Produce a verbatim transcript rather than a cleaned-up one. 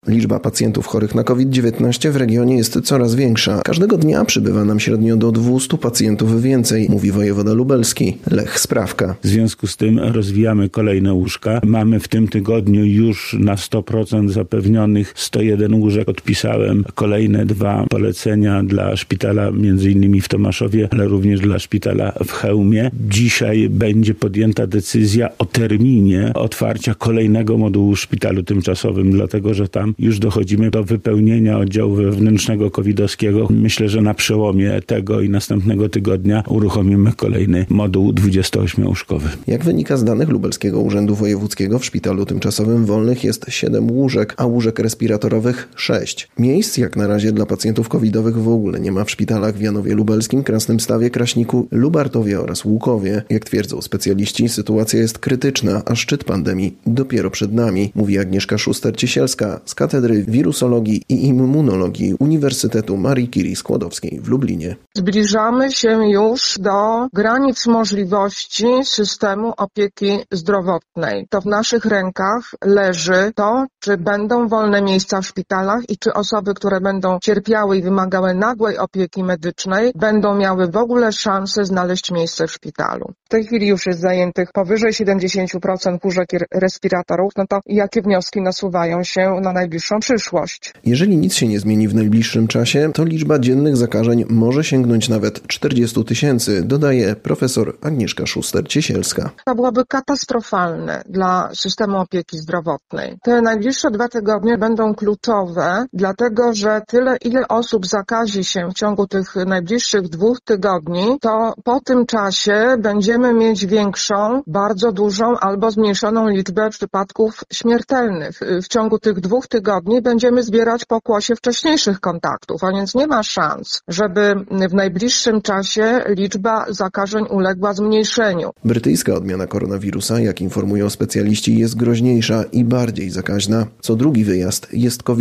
Liczba pacjentów chorych na kowid dziewiętnaście w regionie jest coraz większa. Każdego dnia przybywa nam średnio do dwustu pacjentów więcej, mówi wojewoda lubelski Lech Sprawka. W związku z tym rozwijamy kolejne łóżka. Mamy w tym tygodniu już na sto procent zapewnionych sto jeden łóżek. Odpisałem kolejne dwa polecenia dla szpitala, między innymi w Tomaszowie, ale również dla szpitala w Chełmie. Dzisiaj będzie podjęta decyzja o terminie otwarcia kolejnego modułu w szpitalu tymczasowym, dlatego że tam już dochodzimy do wypełnienia oddziału wewnętrznego covidowskiego. Myślę, że na przełomie tego i następnego tygodnia uruchomimy kolejny moduł dwudziestoośmiułóżkowy. Jak wynika z danych Lubelskiego Urzędu Wojewódzkiego, w szpitalu tymczasowym wolnych jest siedem łóżek, a łóżek respiratorowych sześć. Miejsc jak na razie dla pacjentów covidowych w ogóle nie ma w szpitalach w Janowie Lubelskim, Krasnymstawie, Kraśniku, Lubartowie oraz Łukowie. Jak twierdzą specjaliści, sytuacja jest krytyczna, a szczyt pandemii dopiero przed nami, mówi Agnieszka Szuster-Ciesielska z Katedry Wirusologii i Immunologii Uniwersytetu Marii Curie Skłodowskiej w Lublinie. Zbliżamy się już do granic możliwości systemu opieki zdrowotnej. To w naszych rękach leży to, czy będą wolne miejsca w szpitalach i czy osoby, które będą cierpiały i wymagały nagłej opieki medycznej, będą miały w ogóle szansę znaleźć miejsce w szpitalu. W tej chwili już jest zajętych powyżej siedemdziesiąt procent łóżek respiratorów, no to jakie wnioski nasuwają się na najbliższą przyszłość? Jeżeli nic się nie zmieni w najbliższym czasie, to liczba dziennych zakażeń może sięgnąć nawet czterdziestu tysięcy, dodaje profesor Agnieszka Szuster-Ciesielska. To byłoby katastrofalne dla systemu opieki zdrowotnej. Te najbliższe dwa tygodnie będą kluczowe, dlatego że tyle, ile osób zakazi się w ciągu tych najbliższych dwóch tygodni, to po tym czasie będziemy mieć większą, bardzo dużą albo zmniejszoną liczbę przypadków śmiertelnych. W ciągu tych dwóch tygodni będziemy zbierać pokłosie wcześniejszych kontaktów, a więc nie ma szans, żeby w najbliższym czasie liczba zakażeń uległa zmniejszeniu. Brytyjska odmiana koronawirusa, jak informują specjaliści, jest groźniejsza i bardziej zakaźna. Co drugi wyjazd jest COVID